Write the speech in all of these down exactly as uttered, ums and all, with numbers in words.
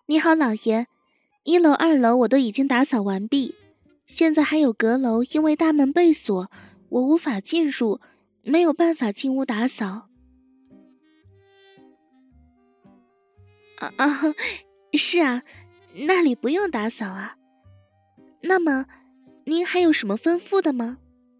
你好，老爷，一楼、二楼我都已经打扫完毕，现在还有阁楼，因为大门被锁，我无法进入，没有办法进屋打扫。啊啊，是啊，那里不用打扫啊。那么，您还有什么吩咐的吗？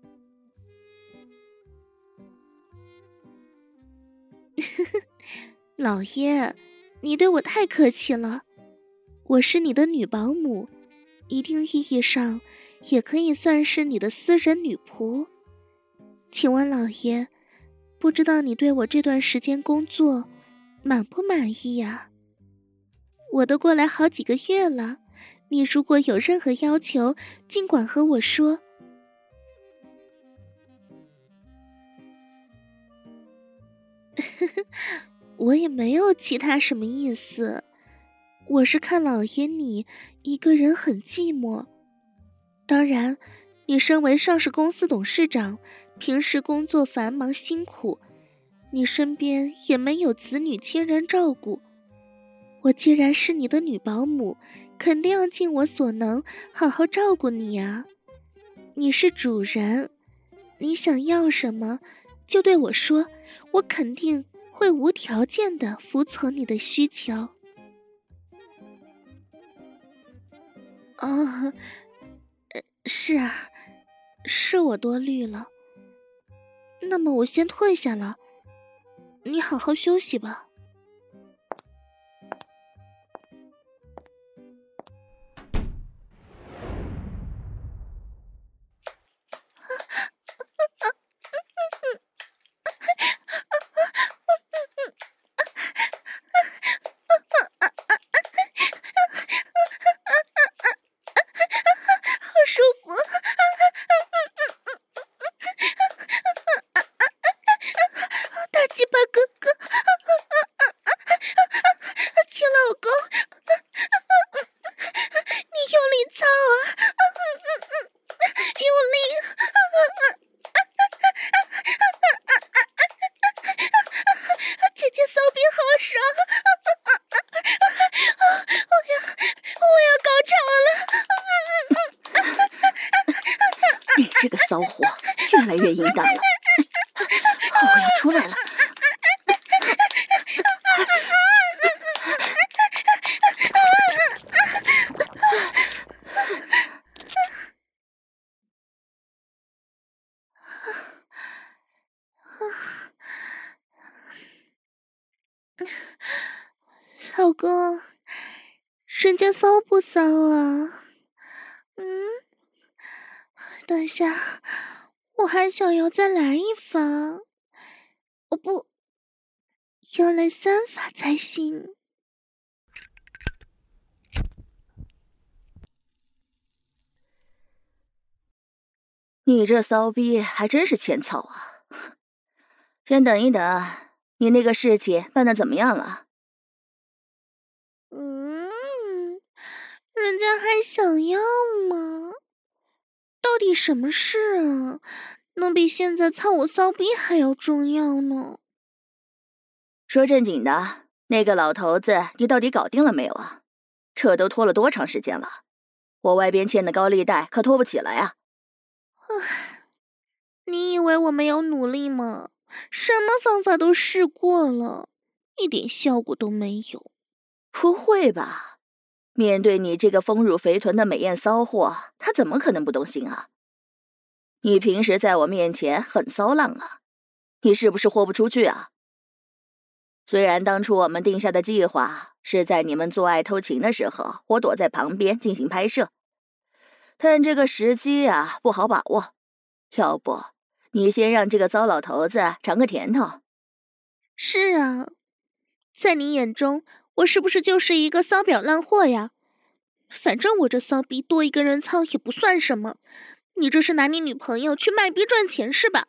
老爷，你对我太客气了，我是你的女保姆，一定意义上也可以算是你的私人女仆。请问老爷，不知道你对我这段时间工作满不满意呀？我都过来好几个月了，你如果有任何要求，尽管和我说。我也没有其他什么意思，我是看老爷你一个人很寂寞。当然，你身为上市公司董事长，平时工作繁忙辛苦，你身边也没有子女亲人照顾。我既然是你的女保姆，肯定要尽我所能好好照顾你呀。你是主人，你想要什么就对我说，我肯定会无条件的服从你的需求。哦，是啊，是我多虑了。那么我先退下了，你好好休息吧。 这个骚货越来越淫荡了，我要出来了！ 老公，人家骚不骚啊？嗯，等一下，我还想要再来一发，哦不，要来三发才行。 你这骚逼还真是欠操啊！先等一等，你那个事情办得怎么样了？ 嗯，人家还想要吗？到底什么事啊？能比现在操我骚逼还要重要呢？ 说正经的，那个老头子你到底搞定了没有啊？这都拖了多长时间了？我外边欠的高利贷可拖不起来啊！ 唉，你以为我没有努力吗？什么方法都试过了，一点效果都没有。 不会吧？面对你这个丰乳肥臀的美艳骚货，他怎么可能不动心啊？你平时在我面前很骚浪啊，你是不是豁不出去啊？虽然当初我们定下的计划是在你们做爱偷情的时候，我躲在旁边进行拍摄，但这个时机啊不好把握。要不你先让这个糟老头子尝个甜头。 是啊，在你眼中我是不是就是一个骚婊烂货呀？反正我这骚逼多一个人操也不算什么，你这是拿你女朋友去卖逼赚钱是吧？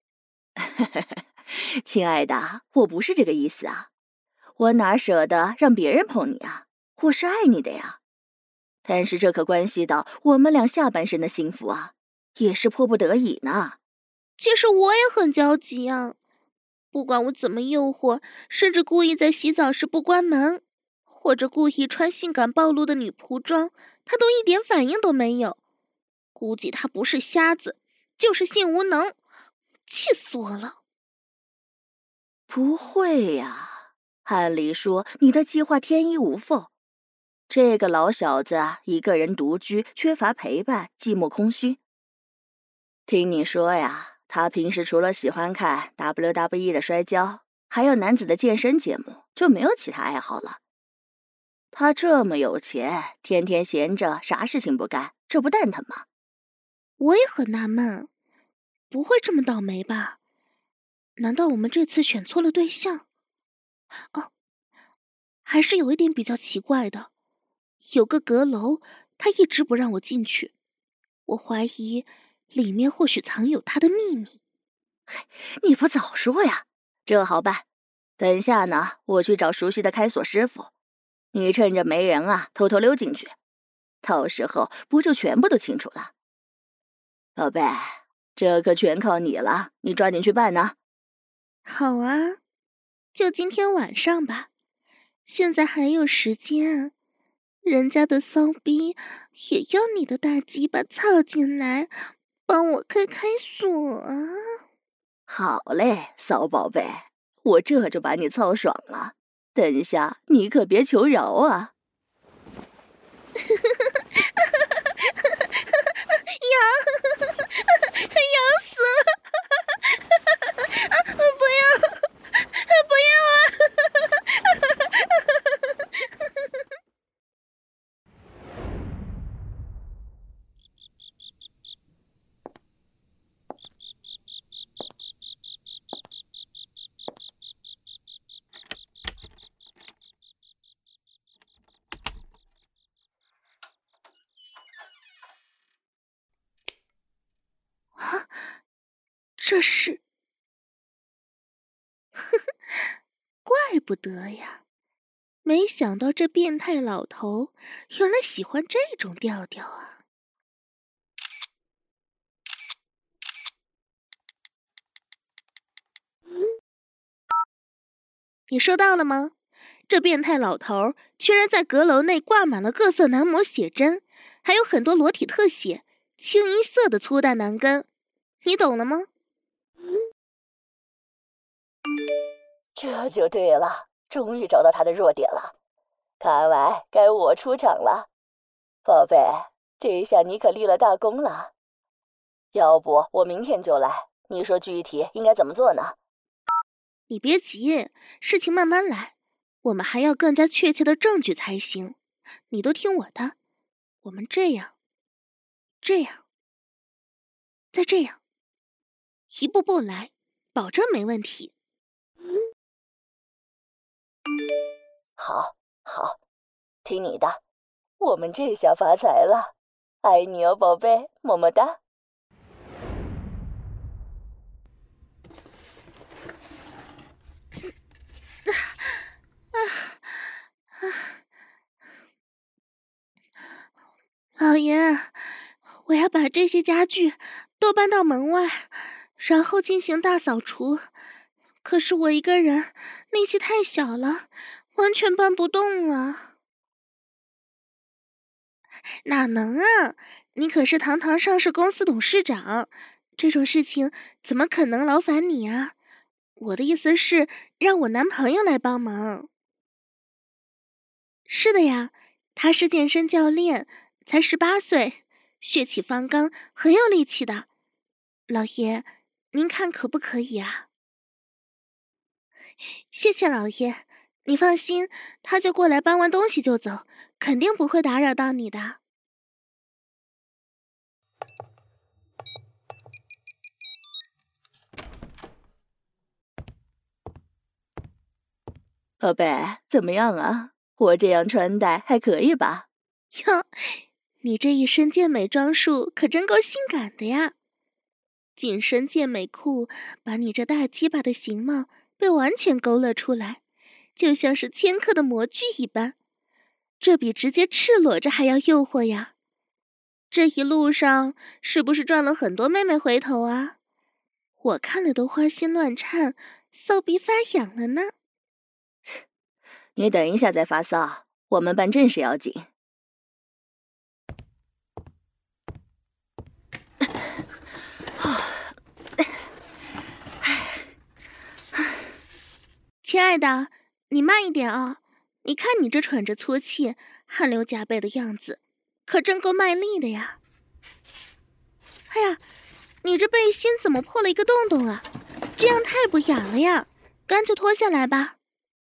亲爱的，我不是这个意思啊，我哪舍得让别人碰你啊，我是爱你的呀。但是这可关系到我们俩下半生的幸福啊，也是迫不得已呢。 其实我也很焦急啊，不管我怎么诱惑，甚至故意在洗澡时不关门， 或者故意穿性感暴露的女仆装，他都一点反应都没有。估计他不是瞎子，就是性无能，气死我了。 不会呀，按理说你的计划天衣无缝。这个老小子一个人独居，缺乏陪伴，寂寞空虚。听你说呀，他平时除了喜欢看 W W E 的摔跤，还有男子的健身节目，就没有其他爱好了。他这么有钱，天天闲着，啥事情不干，这不蛋疼吗？ 我也很纳闷，不会这么倒霉吧？难道我们这次选错了对象？哦，还是有一点比较奇怪的，有个阁楼，他一直不让我进去，我怀疑里面或许藏有他的秘密。 嘿，你不早说呀！这好办，等下呢，我去找熟悉的开锁师傅，你趁着没人啊，偷偷溜进去，到时候不就全部都清楚了？宝贝，这可全靠你了，你抓紧去办呢。 好啊，就今天晚上吧，现在还有时间，人家的骚逼也要你的大鸡巴操进来，帮我开开锁啊！ 好嘞，骚宝贝，我这就把你操爽了，等下你可别求饶啊！ 痒，痒死了！不要，不要啊！啊，这是，怪不得呀！没想到这变态老头原来喜欢这种调调啊！你收到了吗？这变态老头居然在阁楼内挂满了各色男模写真，还有很多裸体特写，清一色的粗大男根，你懂了吗？ 这就对了，终于找到他的弱点了，看来该我出场了。宝贝，这一下你可立了大功了。要不我明天就来，你说具体应该怎么做呢？ 你别急，事情慢慢来，我们还要更加确切的证据才行。你都听我的，我们这样，这样，再这样，一步步来，保证没问题。 好，好，听你的，我们这下发财了，爱你哦，宝贝，么么哒。 老爷，我要把这些家具都搬到门外，然后进行大扫除。可是我一个人力气太小了，完全搬不动了。哪能啊！你可是堂堂上市公司董事长，这种事情怎么可能劳烦你啊？我的意思是，让我男朋友来帮忙。是的呀，他是健身教练，才十八岁，血气方刚，很有力气的。老爷，您看可不可以啊？谢谢老爷，你放心，他就过来搬完东西就走，肯定不会打扰到你的。 宝贝，怎么样啊？我这样穿戴还可以吧？ 哟，你这一身健美装束可真够性感的呀！紧身健美裤把你这大鸡巴的形貌被完全勾勒出来，就像是千克的模具一般，这比直接赤裸着还要诱惑呀！这一路上是不是赚了很多妹妹回头啊？我看了都花心乱颤，骚逼发痒了呢。 你等一下再发骚， 我们办正事要紧。 亲爱的，你慢一点啊！你看你这喘着粗气、汗流浃背的样子，可真够卖力的呀！哎呀，你这背心怎么破了一个洞洞啊？这样太不雅了呀！干脆脱下来吧。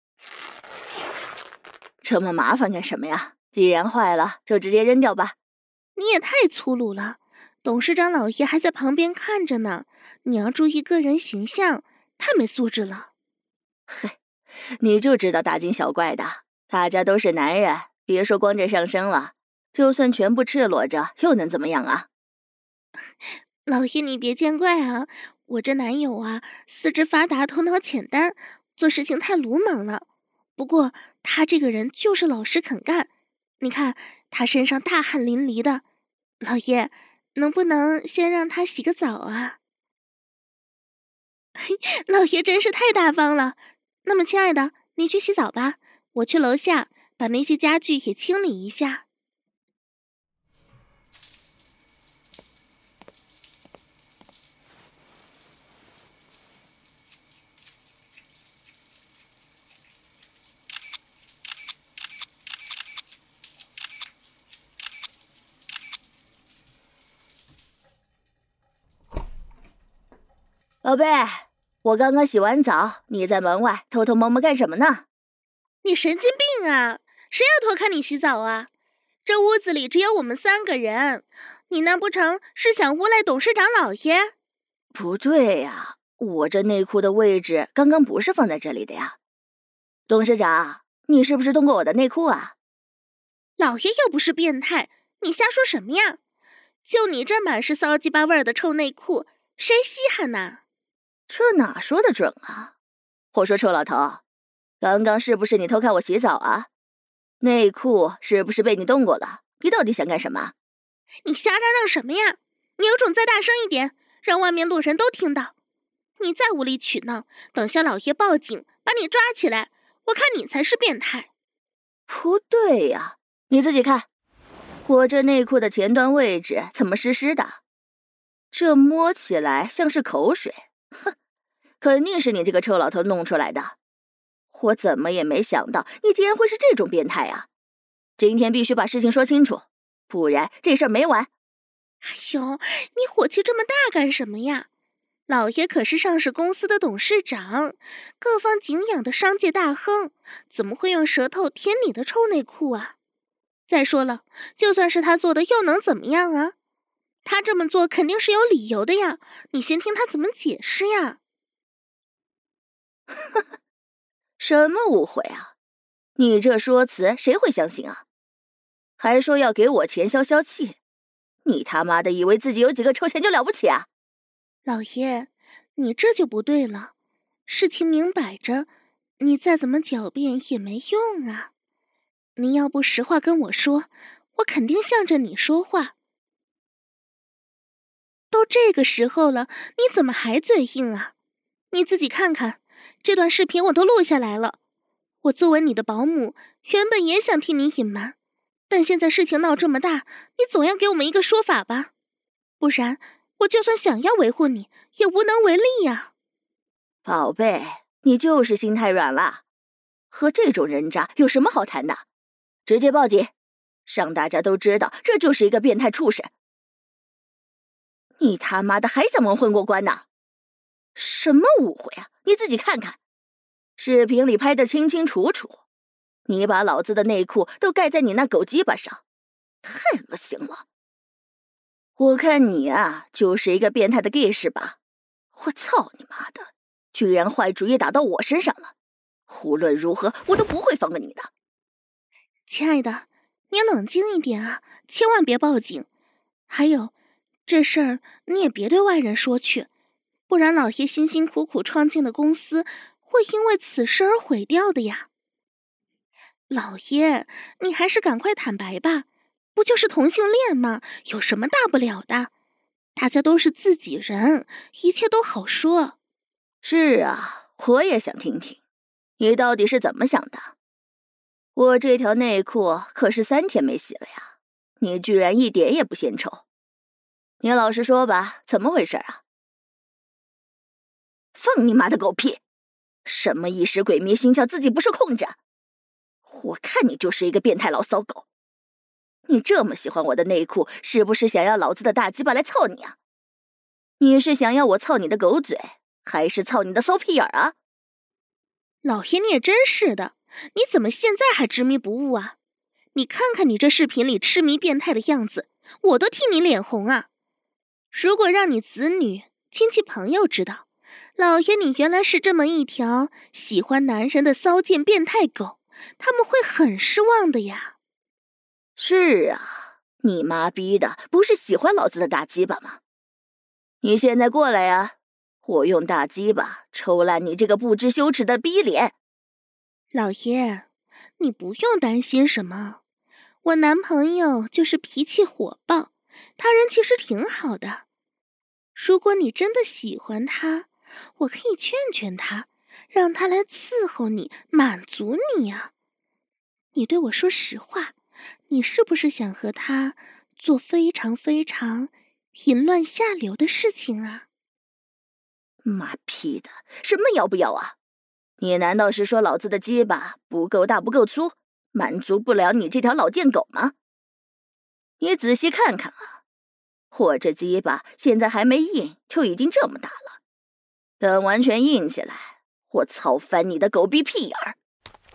这么麻烦干什么呀？既然坏了，就直接扔掉吧。 你也太粗鲁了，董事长老爷还在旁边看着呢，你要注意个人形象，太没素质了。 嘿，你就知道大惊小怪的，大家都是男人，别说光着上身了，就算全部赤裸着，又能怎么样啊？ 老爷你别见怪啊，我这男友啊，四肢发达，头脑简单，做事情太鲁莽了。不过他这个人就是老实肯干，你看他身上大汗淋漓的，老爷能不能先让他洗个澡啊？老爷真是太大方了。那么亲爱的，你去洗澡吧，我去楼下把那些家具也清理一下。 宝贝，我刚刚洗完澡，你在门外偷偷摸摸干什么呢？ 你神经病啊！谁要偷看你洗澡啊？这屋子里只有我们三个人，你难不成是想诬赖董事长老爷？ 不对呀，我这内裤的位置刚刚不是放在这里的呀。董事长，你是不是动过我的内裤啊？ 老爷又不是变态，你瞎说什么呀？就你这满是骚鸡巴味儿的臭内裤，谁稀罕呐？ 这哪说得准啊？我说臭老头，刚刚是不是你偷看我洗澡啊？内裤是不是被你动过了？你到底想干什么？ 你瞎嚷嚷什么呀？你有种再大声一点，让外面路人都听到。你再无理取闹，等下老爷报警把你抓起来，我看你才是变态。 不对呀，你自己看，我这内裤的前端位置怎么湿湿的？这摸起来像是口水，哼，肯定是你这个臭老头弄出来的。我怎么也没想到你竟然会是这种变态啊！今天必须把事情说清楚，不然这事儿没完。 哎呦，你火气这么大干什么呀？老爷可是上市公司的董事长，各方敬仰的商界大亨，怎么会用舌头舔你的臭内裤啊？再说了，就算是他做的，又能怎么样啊？他这么做肯定是有理由的呀，你先听他怎么解释呀。 什么误会啊？你这说辞谁会相信啊？还说要给我钱消消气，你他妈的以为自己有几个臭钱就了不起啊？ 老爷，你这就不对了，事情明摆着，你再怎么狡辩也没用啊。你要不实话跟我说，我肯定向着你说话。都这个时候了，你怎么还嘴硬啊？你自己看看，这段视频我都录下来了。我作为你的保姆，原本也想替你隐瞒，但现在事情闹这么大，你总要给我们一个说法吧？不然，我就算想要维护你，也无能为力呀。 宝贝，你就是心太软了，和这种人渣有什么好谈的？直接报警，让大家都知道这就是一个变态畜生。你他妈的还想蒙混过关呢？什么误会啊？你自己看看，视频里拍得清清楚楚，你把老子的内裤都盖在你那狗鸡巴上，太恶心了。我看你啊，就是一个变态的 gay 是吧？我操你妈的，居然坏主意打到我身上了！无论如何，我都不会放过你的。 亲爱的，你冷静一点啊，千万别报警。还有，这事儿你也别对外人说去，不然老爷辛辛苦苦创建的公司会因为此事而毁掉的呀。老爷，你还是赶快坦白吧，不就是同性恋吗？有什么大不了的？大家都是自己人，一切都好说。 是啊，我也想听听，你到底是怎么想的？ 我这条内裤可是三天没洗了呀，你居然一点也不嫌臭。你老实说吧，怎么回事啊？放你妈的狗屁！什么一时鬼迷心窍，自己不受控制？我看你就是一个变态老骚狗。你这么喜欢我的内裤，是不是想要老子的大鸡巴来操你啊？你是想要我操你的狗嘴，还是操你的骚屁眼啊？ 老爷，你也真是的，你怎么现在还执迷不悟啊？你看看你这视频里痴迷变态的样子，我都替你脸红啊！如果让你子女、亲戚朋友知道，老爷你原来是这么一条喜欢男人的骚贱变态狗，他们会很失望的呀。 是啊，你妈逼的，不是喜欢老子的大鸡巴吗？你现在过来呀，我用大鸡巴抽烂你这个不知羞耻的逼脸。 老爷，你不用担心什么，我男朋友就是脾气火爆，他人其实挺好的。如果你真的喜欢他，我可以劝劝他，让他来伺候你，满足你呀。你对我说实话，你是不是想和他做非常非常淫乱下流的事情啊？ 妈批的，什么要不要啊？你难道是说老子的鸡巴不够大不够粗，满足不了你这条老贱狗吗？你仔细看看啊，我这鸡巴现在还没硬就已经这么大了，等完全硬起来，我操翻你的狗逼屁眼儿！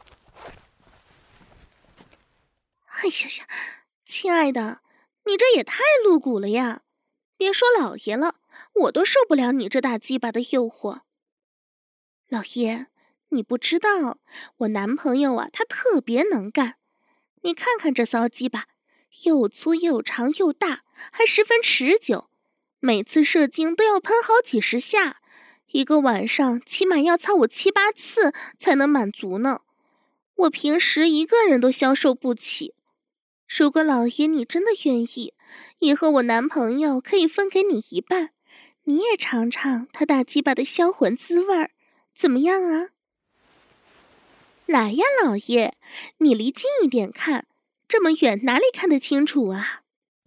哎呀呀，亲爱的，你这也太露骨了呀！别说老爷了，我都受不了你这大鸡巴的诱惑。老爷，你不知道，我男朋友啊，他特别能干。你看看这骚鸡巴，又粗又长又大，还十分持久，每次射精都要喷好几十下，一个晚上起码要操我七八次才能满足呢。我平时一个人都消受不起。如果老爷你真的愿意，以后我男朋友可以分给你一半，你也尝尝他大鸡巴的销魂滋味儿，怎么样啊？来呀，老爷，你离近一点看，这么远哪里看得清楚啊？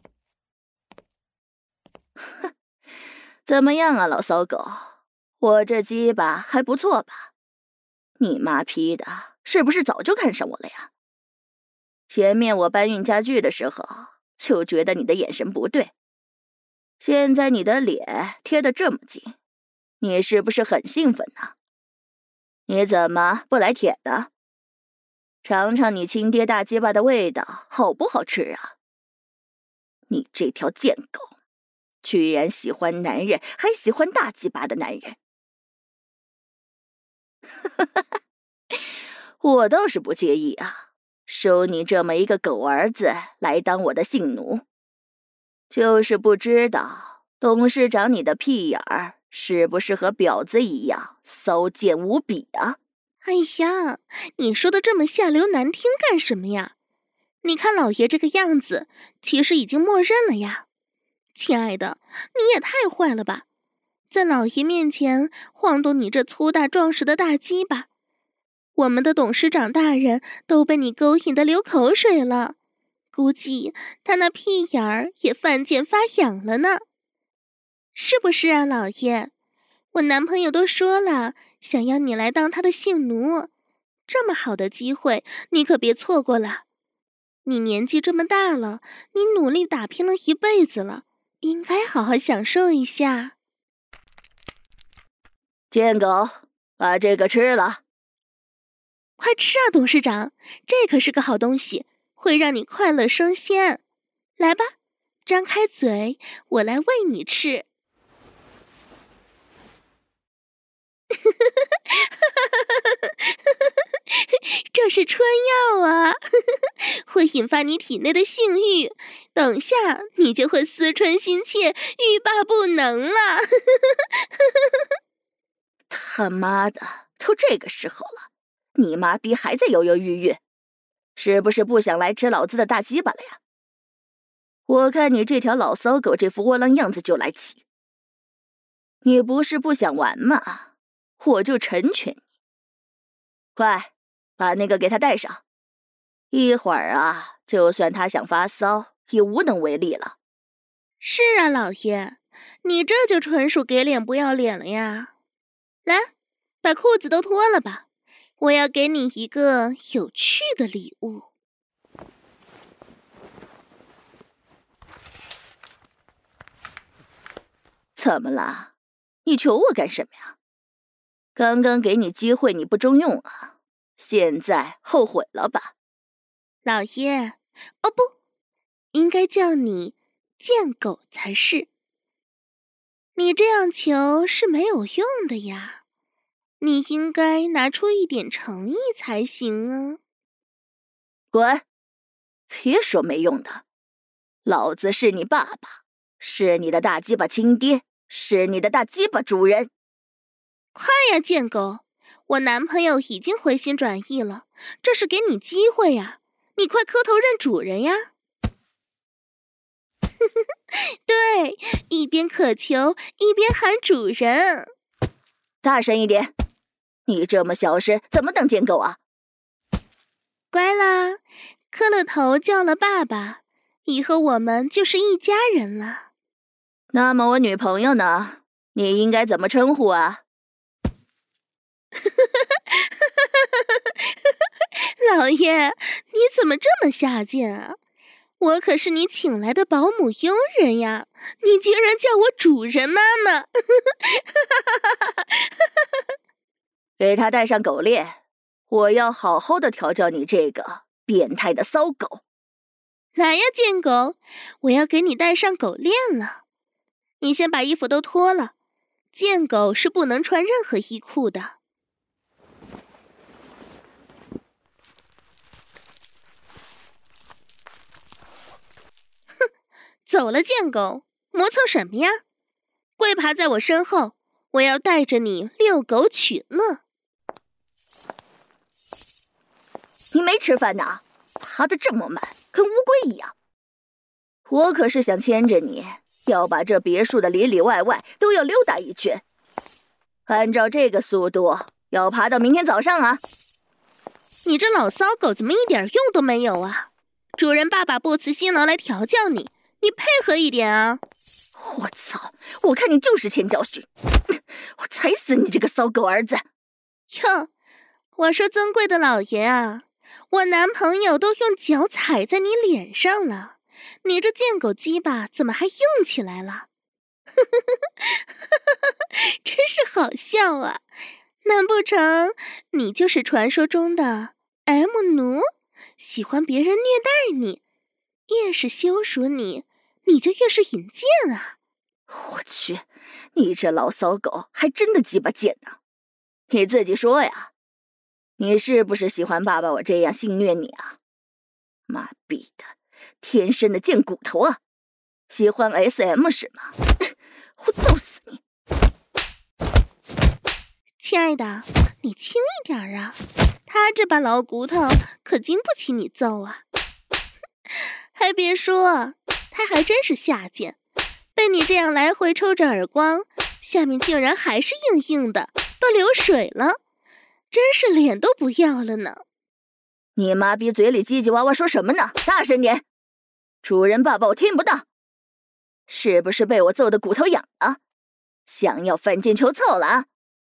怎么样啊，老骚狗？我这鸡巴还不错吧？你妈批的，是不是早就看上我了呀？前面我搬运家具的时候，就觉得你的眼神不对。现在你的脸贴得这么近，你是不是很兴奋呢？你怎么不来舔呢？尝尝你亲爹大鸡巴的味道，好不好吃啊？你这条贱狗，居然喜欢男人，还喜欢大鸡巴的男人。我倒是不介意啊，收你这么一个狗儿子来当我的性奴，就是不知道董事长你的屁眼儿是不是和婊子一样骚贱无比啊？ 哎呀，你说的这么下流难听干什么呀？你看老爷这个样子，其实已经默认了呀。亲爱的，你也太坏了吧，在老爷面前晃动你这粗大壮实的大鸡巴，我们的董事长大人都被你勾引得流口水了，估计他那屁眼儿也犯贱发痒了呢。是不是啊，老爷？我男朋友都说了，想要你来当他的性奴，这么好的机会，你可别错过了。你年纪这么大了，你努力打拼了一辈子了，应该好好享受一下。 贱狗，把这个吃了。 快吃啊，董事长，这可是个好东西，会让你快乐升仙。来吧，张开嘴，我来喂你吃。这是春药啊，会引发你体内的性欲，等下你就会思春心切，欲罢不能了。 他妈的，都这个时候了，你妈逼还在犹犹豫豫，是不是不想来吃老子的大鸡巴了呀？我看你这条老骚狗这副窝囊样子就来气。你不是不想玩吗？我就成全你。快，把那个给他带上。 一会儿啊，就算他想发骚，也无能为力了。 是啊，老爷，你这就纯属给脸不要脸了呀！来，把裤子都脱了吧，我要给你一个有趣的礼物。 怎么了？你求我干什么呀？刚刚给你机会你不中用啊，现在后悔了吧？ 老爷，哦不，应该叫你贱狗才是。你这样求是没有用的呀，你应该拿出一点诚意才行啊。 滚！别说没用的，老子是你爸爸，是你的大鸡巴亲爹，是你的大鸡巴主人。 快呀，贱狗！我男朋友已经回心转意了，这是给你机会呀，你快磕头认主人呀！对，一边渴求一边喊主人。 大声一点！你这么小声，怎么当贱狗啊？ 乖啦，磕了头叫了爸爸，以后我们就是一家人了。 那么我女朋友呢？你应该怎么称呼啊？ 老爷，你怎么这么下贱啊？我可是你请来的保姆佣人呀，你居然叫我主人妈妈！ 给他戴上狗链，我要好好的调教你这个变态的骚狗。 来呀，贱狗，我要给你戴上狗链了。你先把衣服都脱了，贱狗是不能穿任何衣裤的。走了，贱狗，磨蹭什么呀？跪爬在我身后，我要带着你遛狗取乐。 你没吃饭呢？爬得这么慢，跟乌龟一样。我可是想牵着你，要把这别墅的里里外外都要溜达一圈。按照这个速度，要爬到明天早上啊！ 你这老骚狗怎么一点用都没有啊？主人爸爸不辞辛劳来调教你，你配合一点啊！ 我操！我看你就是欠教训，我踩死你这个骚狗儿子！ 哟，我说尊贵的老爷啊，我男朋友都用脚踩在你脸上了，你这贱狗鸡巴怎么还硬起来了？真是好笑啊！难不成你就是传说中的 M 奴，喜欢别人虐待你，越是羞辱你，你就越是引贱啊！ 我去，你这老骚狗还真的鸡巴贱呢！你自己说呀，你是不是喜欢爸爸我这样性虐你啊？妈逼的，天生的贱骨头啊！喜欢 S M 是吗？我揍死你！ 亲爱的，你轻一点啊，他这把老骨头可经不起你揍啊！还别说，他还真是下贱，被你这样来回抽着耳光，下面竟然还是硬硬的，都流水了，真是脸都不要了呢！ 你妈逼嘴里叽叽哇哇说什么呢？大声点！主人爸爸我听不到。是不是被我揍的骨头痒了？想要犯贱求凑了啊？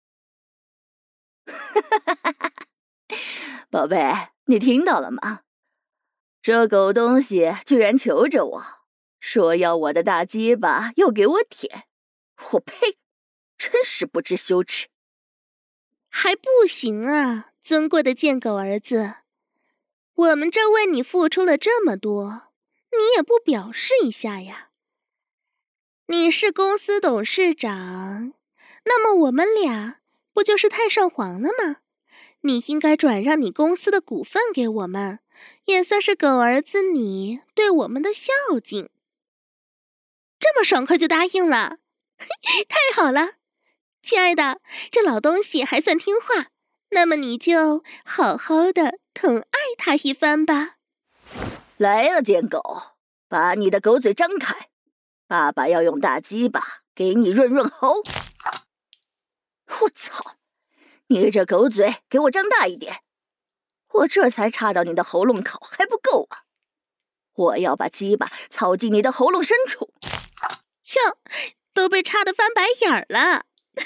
宝贝，你听到了吗？这狗东西居然求着我，说要我的大鸡巴要给我舔，我呸！真是不知羞耻。 还不行啊，尊贵的贱狗儿子，我们这为你付出了这么多，你也不表示一下呀？你是公司董事长，那么我们俩不就是太上皇了吗？你应该转让你公司的股份给我们，也算是狗儿子你对我们的孝敬。这么爽快就答应了，太好了！亲爱的，这老东西还算听话，那么你就好好的疼爱他一番吧。 来呀，贱狗，把你的狗嘴张开，爸爸要用大鸡巴给你润润喉。我操！你这狗嘴给我张大一点！ 我这才插到你的喉咙口，还不够啊！我要把鸡巴操进你的喉咙深处。 哟，都被插得翻白眼儿了。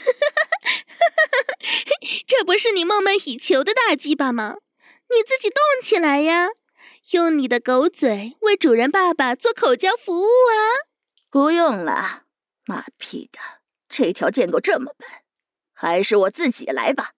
这不是你梦寐以求的大鸡巴吗？你自己动起来呀，用你的狗嘴为主人爸爸做口交服务啊！ 不用了，妈屁的，这条贱狗这么笨，还是我自己来吧。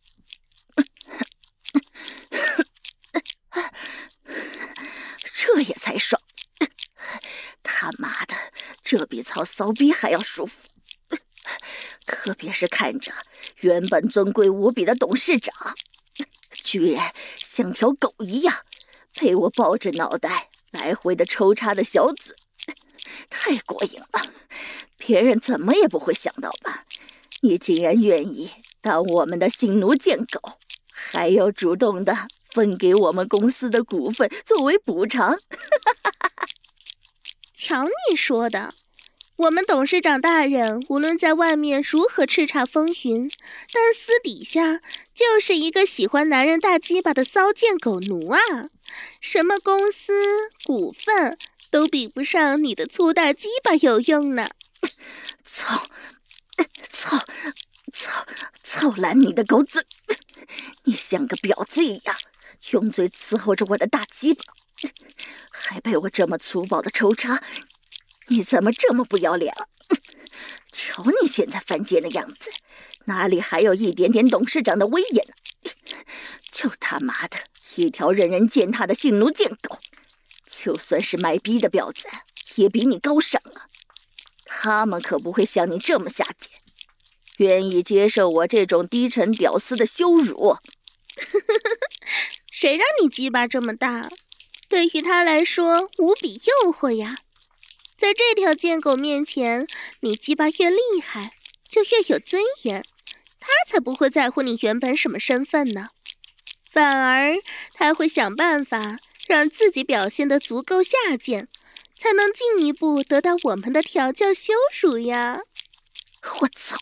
这也才爽，他妈的，这比操骚逼还要舒服。可别是看着原本尊贵无比的董事长，居然像条狗一样被我抱着脑袋来回的抽插的小嘴，太过瘾了。别人怎么也不会想到吧，你竟然愿意当我们的性奴贱狗，还要主动的分给我们公司的股份作为补偿。 瞧你说的，我们董事长大人无论在外面如何叱咤风云，但私底下就是一个喜欢男人大鸡巴的骚贱狗奴啊！什么公司股份都比不上你的粗大鸡巴有用呢！ 操！操！操！操烂你的狗嘴！你像个婊子一样，用嘴伺候着我的大鸡巴，还被我这么粗暴的抽插，你怎么这么不要脸了？瞧你现在犯贱的样子，哪里还有一点点董事长的威严呢？就他妈的一条任人践踏的性奴贱狗，就算是卖逼的婊子也比你高尚啊！他们可不会像你这么下贱，愿意接受我这种低沉屌丝的羞辱。 谁让你鸡巴这么大？对于他来说无比诱惑呀！在这条贱狗面前，你鸡巴越厉害，就越有尊严，他才不会在乎你原本什么身份呢。反而他会想办法让自己表现得足够下贱，才能进一步得到我们的调教羞辱呀！ 我操！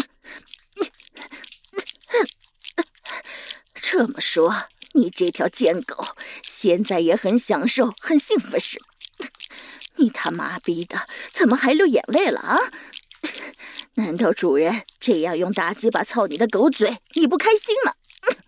这么说，你这条贱狗现在也很享受、很幸福是吗？你他妈逼的，怎么还流眼泪了啊？难道主人这样用大鸡巴操你的狗嘴，你不开心吗？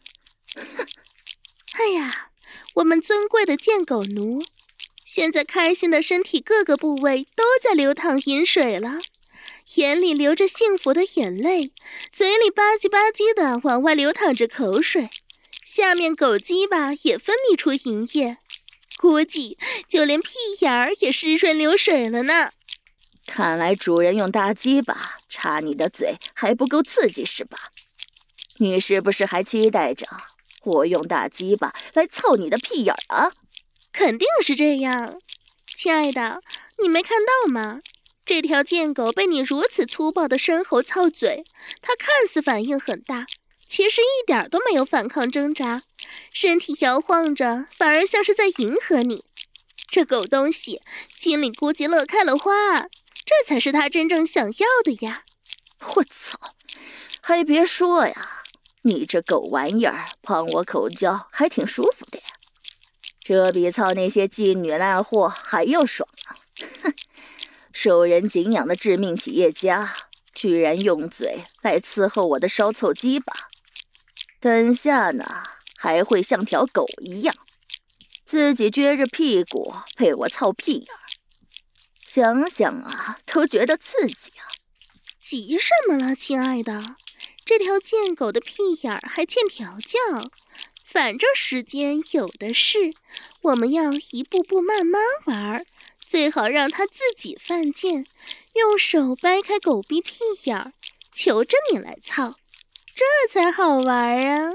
哎呀，我们尊贵的贱狗奴，现在开心的身体各个部位都在流淌饮水了，眼里流着幸福的眼泪，嘴里吧唧吧唧的往外流淌着口水，下面狗鸡巴也分泌出淫液，估计就连屁眼儿也湿润流水了呢。 看来主人用大鸡巴插你的嘴还不够刺激是吧？你是不是还期待着我用大鸡巴来操你的屁眼儿啊？ 肯定是这样。亲爱的，你没看到吗？这条贱狗被你如此粗暴的深喉操嘴，它看似反应很大，其实一点都没有反抗挣扎，身体摇晃着，反而像是在迎合你。这狗东西心里估计乐开了花，这才是它真正想要的呀！ 我操，还别说呀，你这狗玩意儿帮我口交还挺舒服的呀，这比操那些妓女烂货还要爽啊！哼，受人敬仰的致命企业家，居然用嘴来伺候我的烧臭鸡巴，等下呢还会像条狗一样，自己撅着屁股陪我操屁眼儿，想想啊都觉得刺激啊！ 急什么了，亲爱的？这条贱狗的屁眼儿还欠调教，反正时间有的是，我们要一步步慢慢玩，最好让它自己犯贱，用手掰开狗逼屁眼儿，求着你来操，这才好玩啊！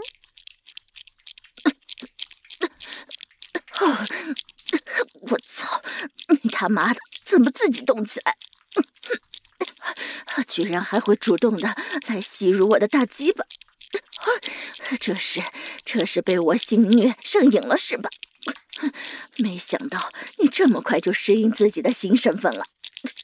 我操，你他妈的怎么自己动起来？居然还会主动的来吸入我的大鸡巴，这是这是被我性虐上瘾了是吧？没想到你这么快就适应自己的新身份了，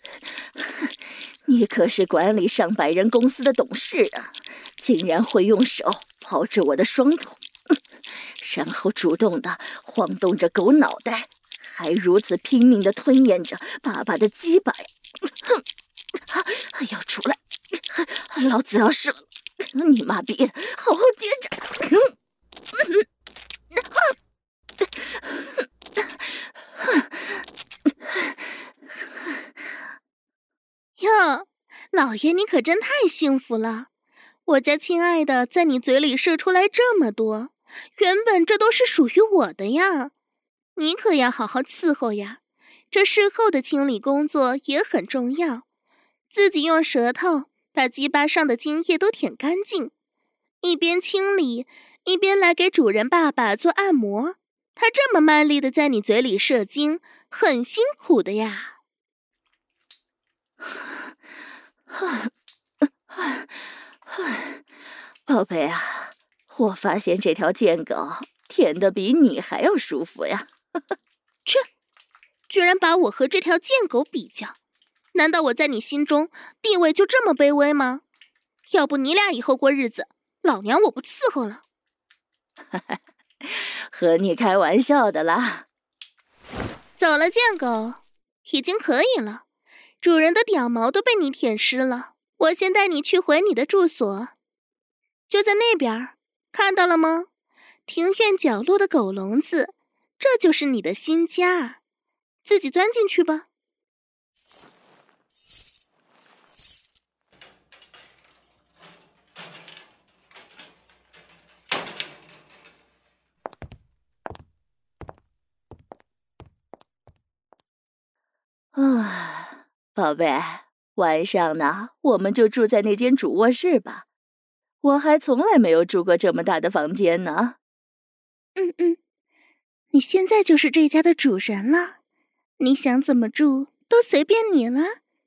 你可是管理上百人公司的董事啊，竟然会用手抱着我的双腿， 然后主动的晃动着狗脑袋，还如此拼命的吞咽着爸爸的鸡巴。要出来！老子要射了！你妈逼的，好好接着！ 哟，老爷你可真太幸福了！我家亲爱的在你嘴里射出来这么多，原本这都是属于我的呀，你可要好好伺候呀。这事后的清理工作也很重要，自己用舌头把鸡巴上的精液都舔干净，一边清理一边来给主人爸爸做按摩。他这么卖力的在你嘴里射精，很辛苦的呀。 宝贝啊，我发现这条贱狗舔得比你还要舒服呀！ 去，居然把我和这条贱狗比较，难道我在你心中地位就这么卑微吗？要不你俩以后过日子，老娘我不伺候了。 和你开玩笑的啦。 走了，贱狗，已经可以了。主人的屌毛都被你舔湿了，我先带你去回你的住所，就在那边，看到了吗？庭院角落的狗笼子，这就是你的新家，自己钻进去吧。 啊，宝贝，晚上呢，我们就住在那间主卧室吧。我还从来没有住过这么大的房间呢。 嗯嗯，你现在就是这家的主人了，你想怎么住都随便你了。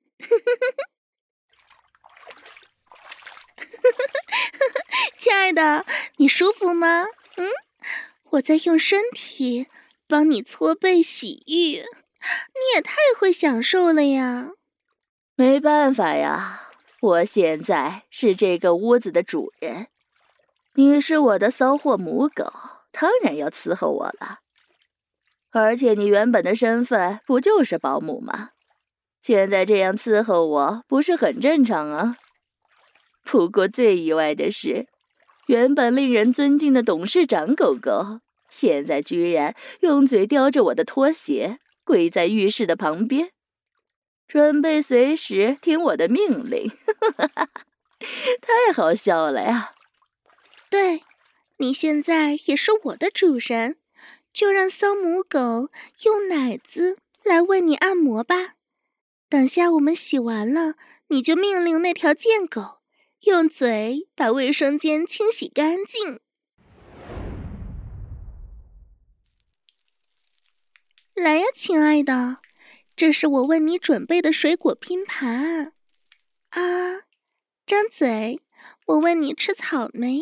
亲爱的，你舒服吗？嗯，我在用身体帮你搓背洗浴，你也太会享受了呀。 没办法呀，我现在是这个屋子的主人，你是我的骚货母狗，当然要伺候我了。而且你原本的身份不就是保姆吗？现在这样伺候我不是很正常啊？不过最意外的是，原本令人尊敬的董事长狗狗，现在居然用嘴叼着我的拖鞋，跪在浴室的旁边，准备随时听我的命令。太好笑了呀！ 对，你现在也是我的主人，就让骚母狗用奶子来为你按摩吧。等下我们洗完了，你就命令那条贱狗用嘴把卫生间清洗干净。来呀，亲爱的，这是我为你准备的水果拼盘。啊，张嘴，我喂你吃草莓。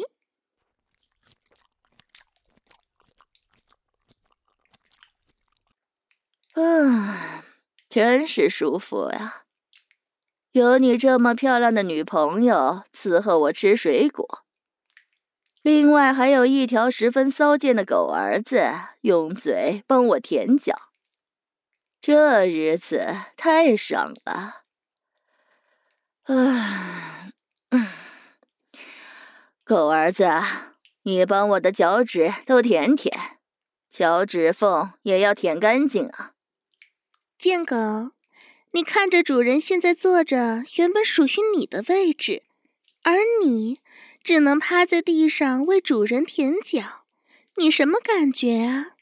啊，真是舒服呀！有你这么漂亮的女朋友伺候我吃水果，另外还有一条十分骚贱的狗儿子用嘴帮我舔脚，这日子太爽了。啊，嗯，狗儿子，你帮我的脚趾都舔舔，脚趾缝也要舔干净啊。 贱狗，你看着主人现在坐着原本属于你的位置，而你只能趴在地上为主人舔脚，你什么感觉啊？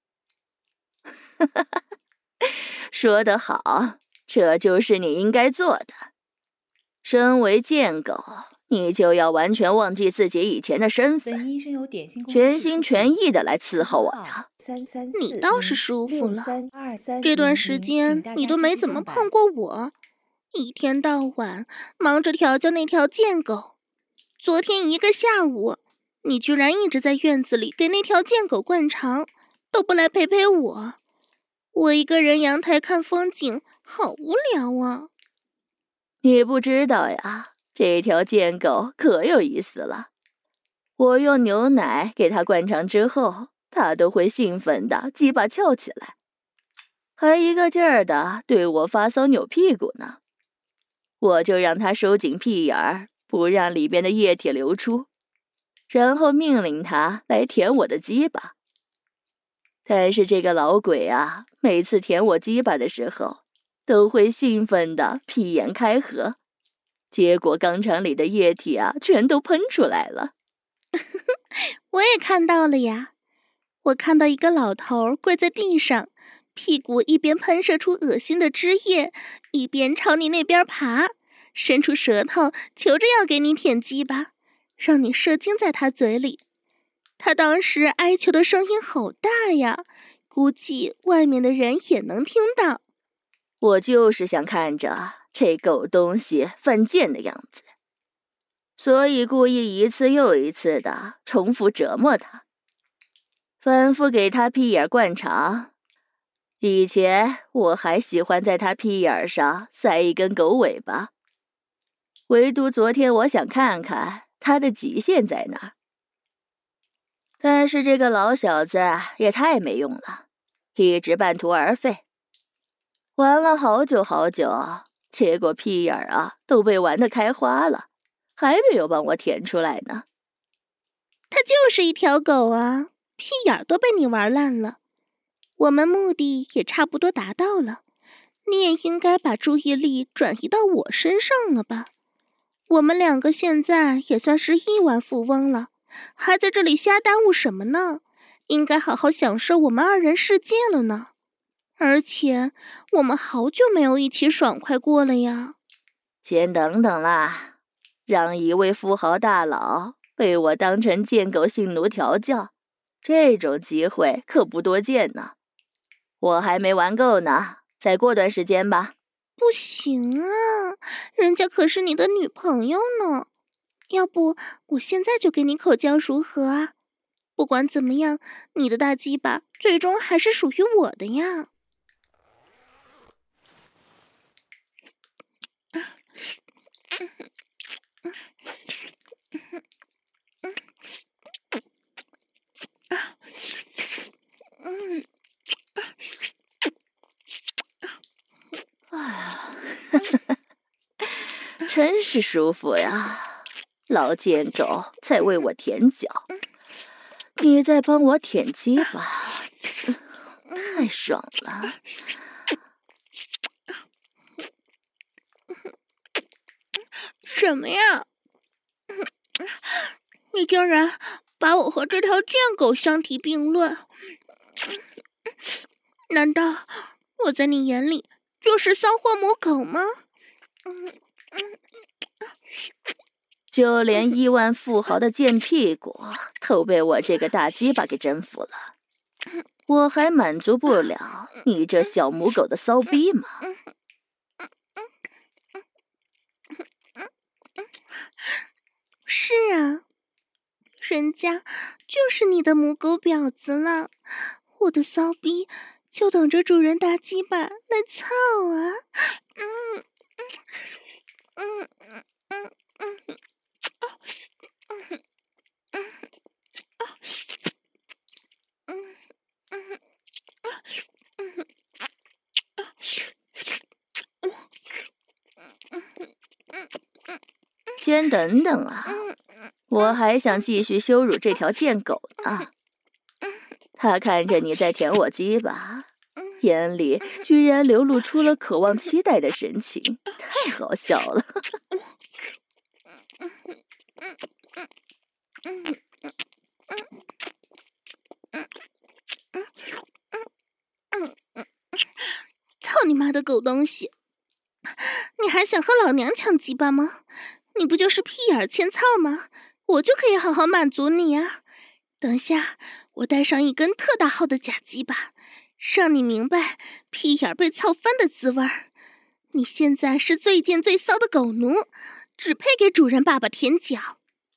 说得好，这就是你应该做的。身为贱狗，你就要完全忘记自己以前的身份，全心全意的来伺候我呀。 你倒是舒服了，这段时间你都没怎么碰过我，一天到晚忙着调教那条贱狗。昨天一个下午，你居然一直在院子里给那条贱狗灌肠，都不来陪陪我。我一个人阳台看风景，好无聊啊。 你不知道呀，这条贱狗可有意思了。我用牛奶给它灌肠之后， 他都会兴奋的鸡巴翘起来，还一个劲儿的对我发骚扭屁股呢。我就让他收紧屁眼儿，不让里边的液体流出，然后命令他来舔我的鸡巴。但是这个老鬼啊，每次舔我鸡巴的时候，都会兴奋的屁眼开合，结果肛肠里的液体啊，全都喷出来了。 我也看到了呀，我看到一个老头跪在地上，屁股一边喷射出恶心的汁液，一边朝你那边爬，伸出舌头求着要给你舔鸡巴，让你射精在他嘴里。他当时哀求的声音好大呀，估计外面的人也能听到。 我就是想看着这狗东西犯贱的样子，所以故意一次又一次的重复折磨他，反复给他屁眼灌肠。以前我还喜欢在他屁眼上塞一根狗尾巴，唯独昨天我想看看他的极限在哪儿。但是这个老小子也太没用了，一直半途而废，玩了好久好久，结果屁眼啊都被玩得开花了，还没有帮我舔出来呢。 他就是一条狗啊，屁眼都被你玩烂了。我们目的也差不多达到了，你也应该把注意力转移到我身上了吧？我们两个现在也算是亿万富翁了，还在这里瞎耽误什么呢？应该好好享受我们二人世界了呢。而且我们好久没有一起爽快过了呀。 先等等啦，让一位富豪大佬被我当成贱狗性奴调教，这种机会可不多见呢。我还没玩够呢，再过段时间吧。 不行啊，人家可是你的女朋友呢。要不我现在就给你口交如何啊？不管怎么样，你的大鸡巴最终还是属于我的呀。 真是舒服呀，老贱狗在为我舔脚，你在帮我舔鸡巴，太爽了。 什么呀？你竟然把我和这条贱狗相提并论，难道我在你眼里就是骚货母狗吗？ 就连亿万富豪的贱屁股都被我这个大鸡巴给征服了，我还满足不了你这小母狗的骚逼吗？ 是啊，人家就是你的母狗婊子了，我的骚逼就等着主人大鸡巴来操啊！嗯嗯嗯嗯嗯嗯先等等啊，我还想继续羞辱这条贱狗呢。他看着你在舔我鸡巴，眼里居然流露出了渴望期待的神情，太好笑了。 操你妈的狗东西！你还想和老娘抢鸡巴吗？你不就是屁眼欠操吗？我就可以好好满足你啊！等下我带上一根特大号的假鸡巴，让你明白屁眼被操翻的滋味儿。你现在是最贱最骚的狗奴，只配给主人爸爸舔脚。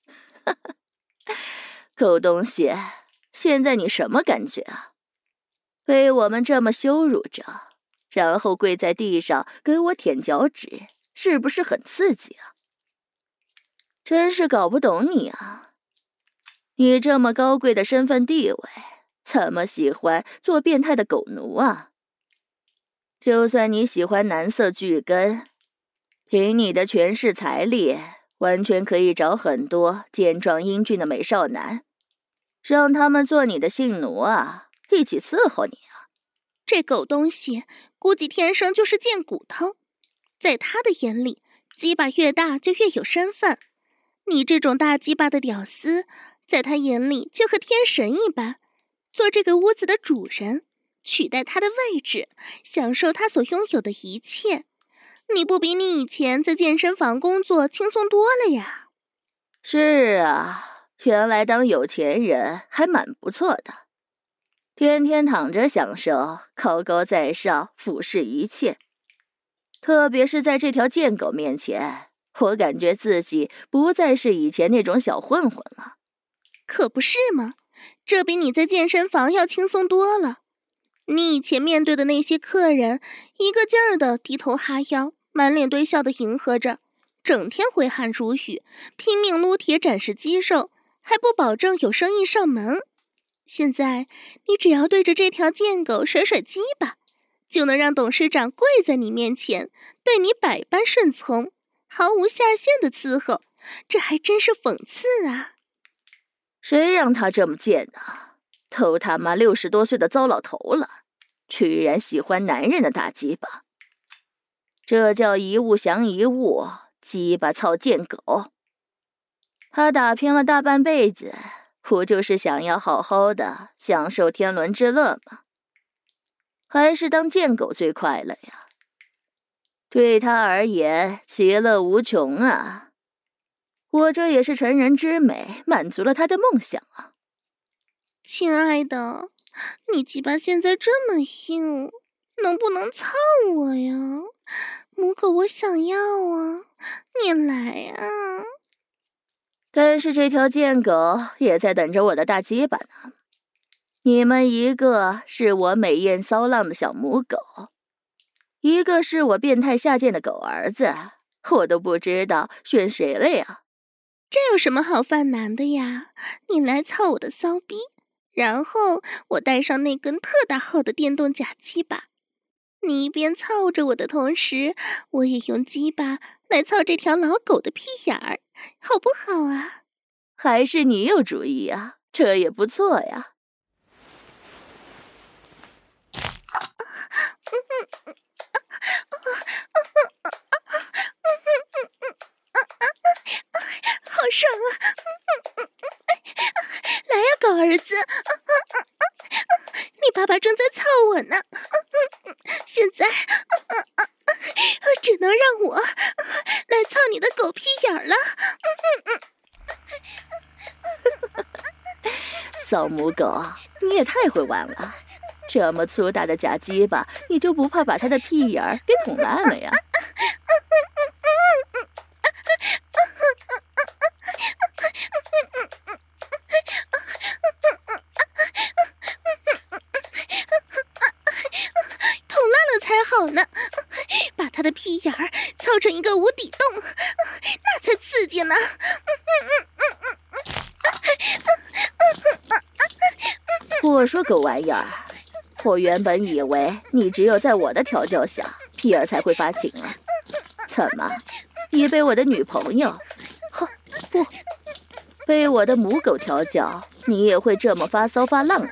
狗东西，现在你什么感觉啊？被我们这么羞辱着，然后跪在地上给我舔脚趾，是不是很刺激啊？真是搞不懂你啊！你这么高贵的身份地位， 怎么喜欢做变态的狗奴啊？就算你喜欢男色巨根，凭你的权势财力，完全可以找很多健壮英俊的美少男，让他们做你的性奴啊，一起伺候你啊。 这狗东西估计天生就是贱骨头，在他的眼里，鸡巴越大就越有身份。你这种大鸡巴的屌丝，在他眼里就和天神一般，做这个屋子的主人，取代他的位置，享受他所拥有的一切。你不比你以前在健身房工作轻松多了呀？ 是啊，原来当有钱人还蛮不错的，天天躺着享受，高高在上，俯视一切。特别是在这条贱狗面前，我感觉自己不再是以前那种小混混了。 可不是吗？这比你在健身房要轻松多了。你以前面对的那些客人，一个劲儿的低头哈腰，满脸堆笑的迎合着，整天挥汗如雨，拼命撸铁展示肌肉，还不保证有生意上门。现在你只要对着这条贱狗甩甩鸡巴，就能让董事长跪在你面前，对你百般顺从，毫无下限的伺候，这还真是讽刺啊！ 谁让他这么贱呢？都他妈六十多岁的糟老头了，居然喜欢男人的大鸡巴，这叫一物降一物，鸡巴操贱狗。他打拼了大半辈子，不就是想要好好的享受天伦之乐吗？还是当贱狗最快乐呀？对他而言，其乐无穷啊！我这也是成人之美，满足了他的梦想啊！ 亲爱的，你鸡巴现在这么硬，能不能操我呀？母狗我想要啊，你来啊！ 但是这条贱狗也在等着我的大鸡巴呢。你们一个是我美艳骚浪的小母狗，一个是我变态下贱的狗儿子，我都不知道选谁了呀。 这有什么好犯难的呀？你来操我的骚逼，然后我带上那根特大号的电动假鸡巴，你一边操着我的同时，我也用鸡巴来操这条老狗的屁眼儿，好不好啊？ 还是你有主意啊，这也不错呀。 好爽啊！来呀，狗儿子，你爸爸正在操我呢，现在只能让我来操你的狗屁眼儿了。 骚母狗，你也太会玩了，这么粗大的假鸡巴，你就不怕把它的屁眼儿给捅烂了呀？ 捅烂了才好呢，把他的屁眼儿操成一个无底洞，那才刺激呢。 我说狗玩意儿，我原本以为你只有在我的调教下，屁眼才会发情啊，怎么，你被我的女朋友，呵，不，被我的母狗调教，你也会这么发骚发浪啊？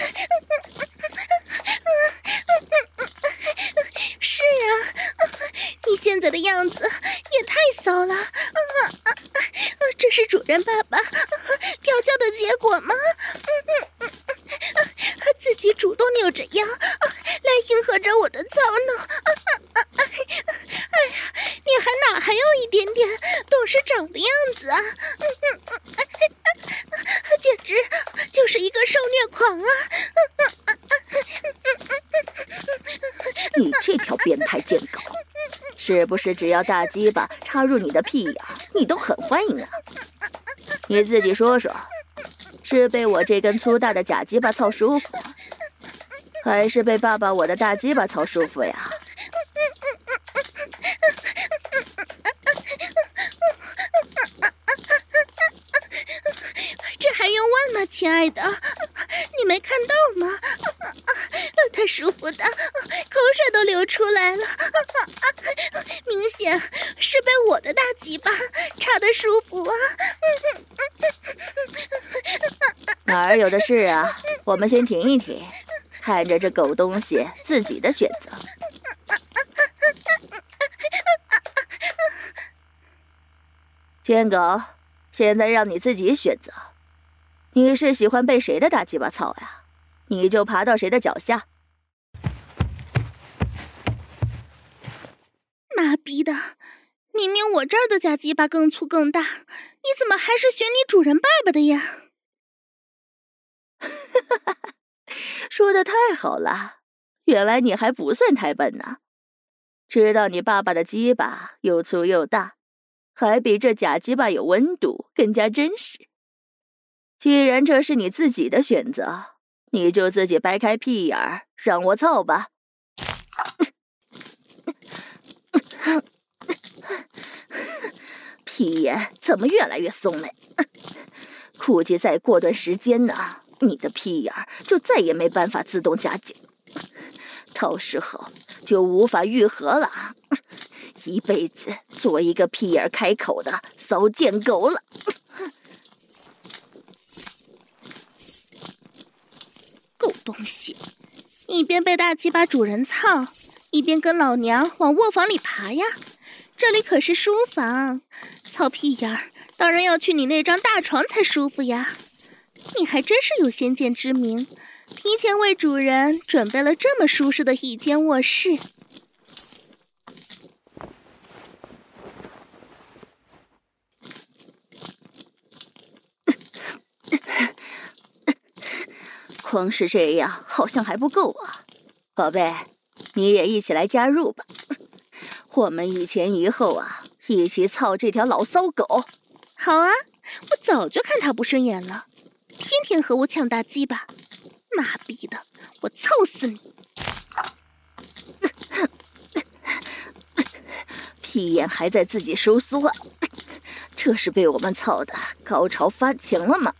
是啊，你现在的样子也太骚了，这是主人爸爸调教的结果吗？自己主动扭着腰来迎合着我的操弄，哎呀，你还哪还有一点点董事长的样子啊？简直就是一个受虐狂啊！ 你这条变态贱狗，是不是只要大鸡巴插入你的屁眼，你都很欢迎啊？你自己说说，是被我这根粗大的假鸡巴操舒服，还是被爸爸我的大鸡巴操舒服呀？ 这还用问吗，亲爱的？你没看到舒服的，口水都流出来了。明显是被我的大鸡巴插得舒服啊！ 哪儿有的是啊！我们先停一停，看着这狗东西自己的选择。天狗，现在让你自己选择，你是喜欢被谁的大鸡巴操呀？你就爬到谁的脚下。 妈逼的，明明我这儿的假鸡巴更粗更大，你怎么还是选你主人爸爸的呀？ 说的太好了，原来你还不算太笨呢，知道你爸爸的鸡巴又粗又大，还比这假鸡巴有温度，更加真实。既然这是你自己的选择，你就自己掰开屁眼儿让我操吧。屁眼怎么越来越松嘞？估计再过段时间呢，你的屁眼就再也没办法自动夹紧，到时候就无法愈合了，一辈子做一个屁眼开口的骚贱狗了。 狗东西，一边被大鸡巴主人操，一边跟老娘往卧房里爬呀！这里可是书房，操屁眼儿当然要去你那张大床才舒服呀！你还真是有先见之明，提前为主人准备了这么舒适的一间卧室。 光是这样好像还不够啊，宝贝，你也一起来加入吧。我们一前一后啊，一起操这条老骚狗。 好啊，我早就看他不顺眼了，天天和我抢大鸡巴，妈逼的，我操死你！ 屁眼还在自己收缩，这是被我们操的高潮发情了吗？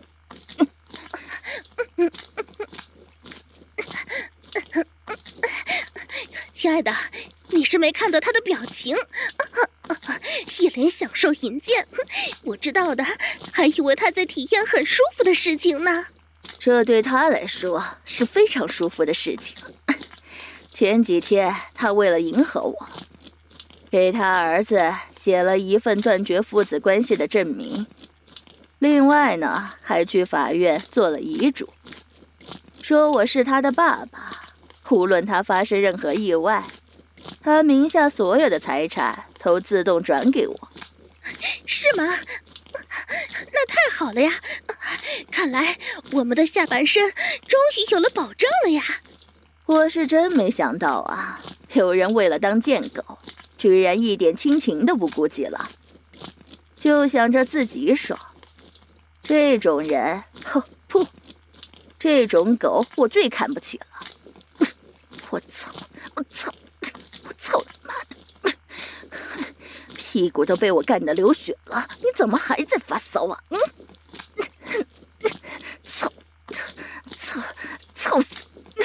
亲爱的，你是没看到他的表情，一脸享受淫贱，我知道的，还以为他在体验很舒服的事情呢。 这对他来说是非常舒服的事情。前几天他为了迎合我，给他儿子写了一份断绝父子关系的证明，另外呢，还去法院做了遗嘱，说我是他的爸爸，无论他发生任何意外，他名下所有的财产都自动转给我。 是吗？那太好了呀！看来我们的下半身终于有了保证了呀！ 我是真没想到啊，有人为了当贱狗，居然一点亲情都不顾及了，就想着自己爽。这种人，呵，噗，这种狗我最看不起了。我操！我操！我操他妈的！屁股都被我干得流血了，你怎么还在发骚啊？嗯，操！操！操死！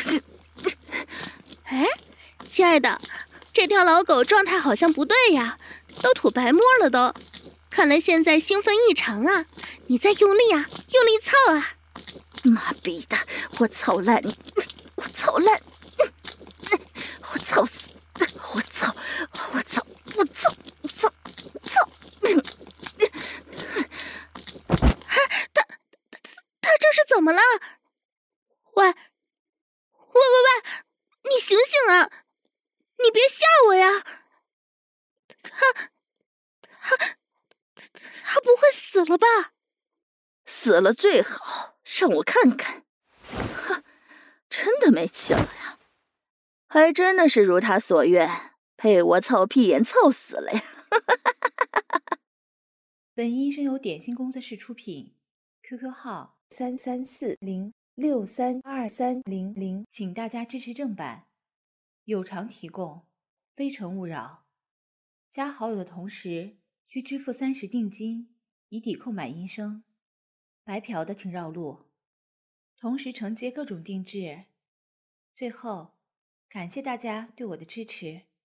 哎，亲爱的，这条老狗状态好像不对呀，都吐白沫了都。看来现在兴奋异常啊！你再用力啊，用力操啊！ 妈逼的，我操烂你！我操烂！我操死！我操！我操！我操！操！操！ 他他他这是怎么了？喂喂喂喂，你醒醒啊！你别吓我呀！他他他不会死了吧？ 死了最好，让我看看。哈，真的没气了呀！还真的是如他所愿，被我操屁眼操死了呀！ 本音声由点心工作室出品 ，Q Q 号三三四零六三二三零零，请大家支持正版，有偿提供，非诚勿扰。加好友的同时需支付三十定金，以抵购买音声。白嫖的请绕路。同时承接各种定制， 最后，感谢大家对我的支持。